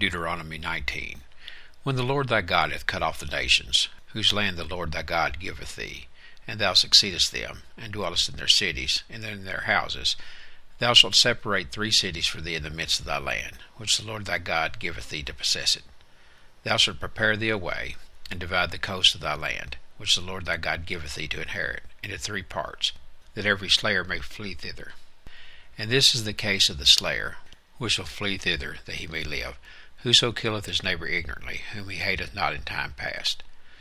Deuteronomy 19. When the Lord thy God hath cut off the nations, whose land the Lord thy God giveth thee, and thou succeedest them, and dwellest in their cities, and in their houses, thou shalt separate 3 cities for thee in the midst of thy land, which the Lord thy God giveth thee to possess it. Thou shalt prepare thee a way, and divide the coast of thy land, which the Lord thy God giveth thee to inherit, into 3 parts, that every slayer may flee thither. And this is the case of the slayer, which shall flee thither, that he may live, whoso killeth his neighbor ignorantly, whom he hateth not in time past.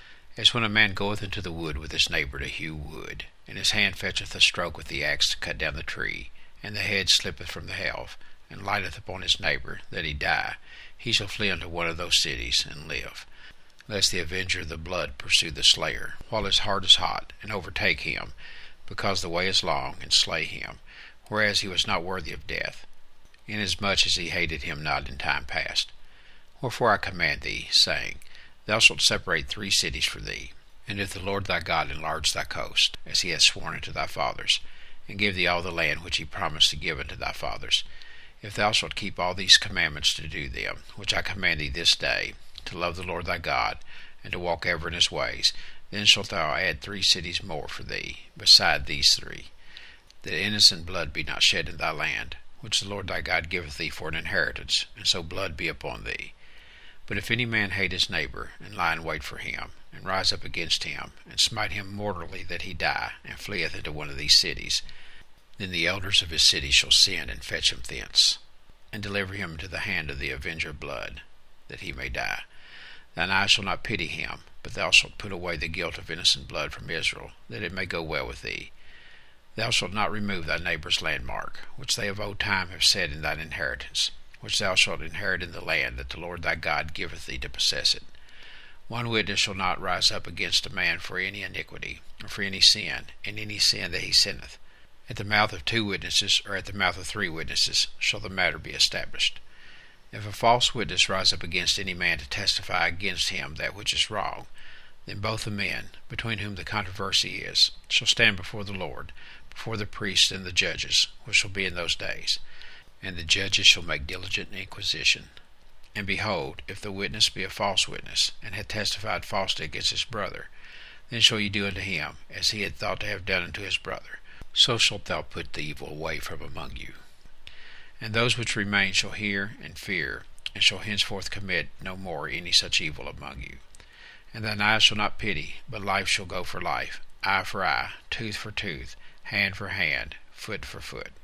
As when a man goeth into the wood with his neighbor to hew wood, and his hand fetcheth a stroke with the axe to cut down the tree, and the head slippeth from the helve, and lighteth upon his neighbor, that he die, he shall flee unto one of those cities, and live, lest the avenger of the blood pursue the slayer, while his heart is hot, and overtake him, because the way is long, and slay him, whereas he was not worthy of death, inasmuch as he hated him not in time past. Wherefore I command thee, saying, Thou shalt separate 3 cities for thee, and if the Lord thy God enlarge thy coast, as he hath sworn unto thy fathers, and give thee all the land which he promised to give unto thy fathers, if thou shalt keep all these commandments to do them, which I command thee this day, to love the Lord thy God, and to walk ever in his ways, then shalt thou add 3 cities more for thee, beside these 3, that innocent blood be not shed in thy land, which the Lord thy God giveth thee for an inheritance, and so blood be upon thee. But if any man hate his neighbor, and lie in wait for him, and rise up against him, and smite him mortally that he die, and fleeth into one of these cities, then the elders of his city shall send and fetch him thence, and deliver him into the hand of the avenger of blood, that he may die. Thine eye shall not pity him, but thou shalt put away the guilt of innocent blood from Israel, that it may go well with thee. Thou shalt not remove thy neighbor's landmark, which they of old time have set in thine inheritance, which thou shalt inherit in the land that the Lord thy God giveth thee to possess it. 1 witness shall not rise up against a man for any iniquity, or for any sin, in any sin that he sinneth. At the mouth of 2 witnesses, or at the mouth of 3 witnesses, shall the matter be established. If a false witness rise up against any man to testify against him that which is wrong, then both the men, between whom the controversy is, shall stand before the Lord, before the priests and the judges, which shall be in those days. And the judges shall make diligent inquisition. And behold, if the witness be a false witness, and had testified falsely against his brother, then shall ye do unto him as he had thought to have done unto his brother. So shalt thou put the evil away from among you. And those which remain shall hear and fear, and shall henceforth commit no more any such evil among you. And thine eyes shall not pity, but life shall go for life, eye for eye, tooth for tooth, hand for hand, foot for foot.